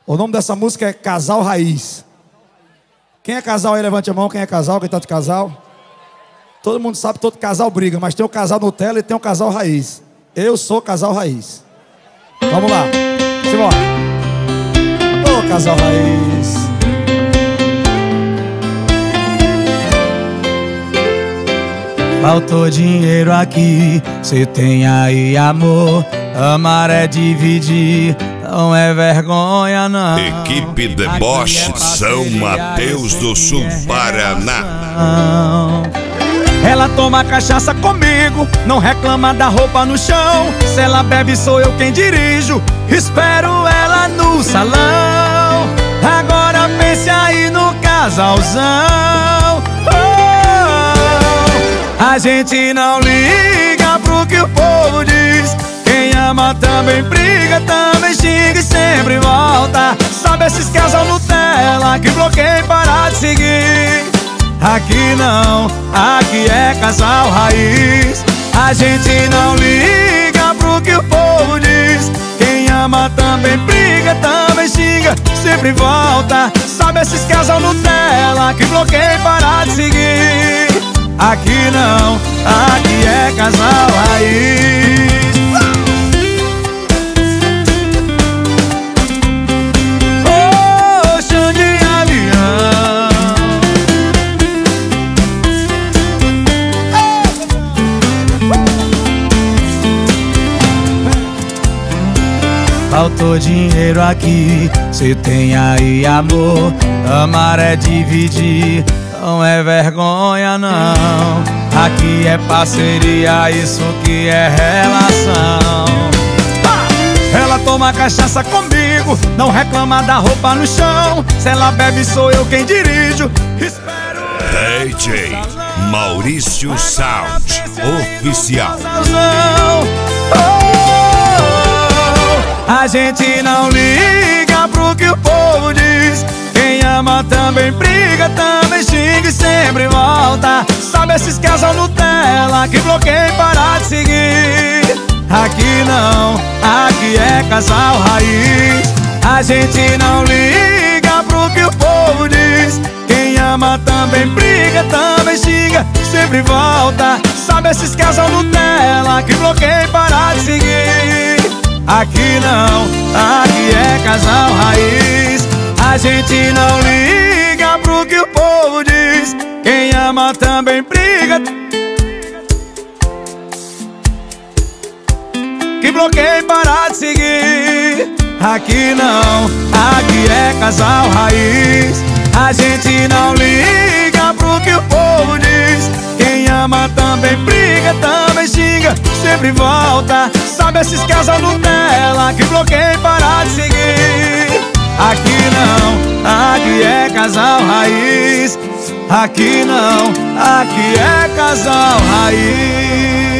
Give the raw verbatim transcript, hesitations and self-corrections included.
O nome dessa música é Casal Raiz. Quem é casal aí, levante a mão. Quem é casal, quem tá de casal? Todo mundo sabe, todo casal briga, mas tem o casal Nutella e tem o casal Raiz. Eu sou casal Raiz. Vamos lá, simbora. Ô, casal Raiz. Faltou dinheiro aqui, cê tem aí amor. Amar é dividir, não é vergonha não. Equipe Deboche, São Mateus do Sul, Paraná. Ela toma cachaça comigo, não reclama da roupa no chão. Se ela bebe sou eu quem dirijo, espero ela no salão. Agora pense aí no casalzão. Oh, a gente não liga pro que o povo diz. Quem ama também briga, também xinga e sempre volta. Sabe esses casal Nutella que bloqueia e para de seguir? Aqui não, aqui é casal Raiz. A gente não liga pro que o povo diz. Quem ama também briga, também xinga, sempre volta. Sabe esses casal Nutella que bloqueia e para de seguir? Aqui não, aqui é casal Raiz. Faltou dinheiro aqui, cê tem aí amor. Amar é dividir, não é vergonha não. Aqui é parceria, isso que é relação. Ela toma cachaça comigo, não reclama da roupa no chão. Se ela bebe sou eu quem dirijo, espero. D J Maurício Sound Oficial. A gente não liga pro que o povo diz. Quem ama também briga, também xinga e sempre volta. Sabe esses casal Nutella que bloqueia e para de seguir? Aqui não, aqui é casal Raiz. A gente não liga pro que o povo diz. Quem ama também briga, também xinga, sempre volta. Sabe esses casal Nutella que bloqueia e para de seguir? Aqui não, aqui é casal Raiz. A gente não liga pro que o povo diz. Quem ama também briga, que bloqueia e para de seguir. Aqui não, aqui é casal Raiz. A gente não liga pro que o povo diz. Quem ama também briga, também xinga, sempre volta. Sabe esses casal Nutella que bloqueia e para de seguir? Aqui não, aqui é casal Raiz. Aqui não, aqui é casal Raiz.